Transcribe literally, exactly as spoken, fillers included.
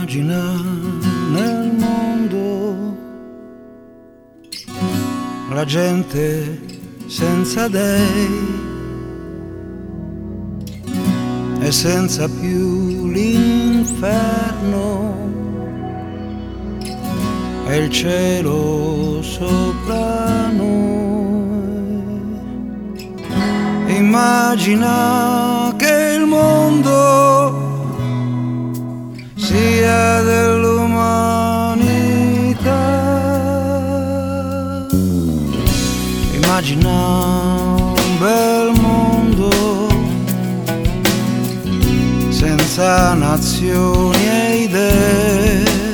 Immagina nel mondo la gente senza dei e senza più l'inferno e il cielo sopra noi. Immagina che il mondo sia dell'umanità. Immagina un bel mondo senza nazioni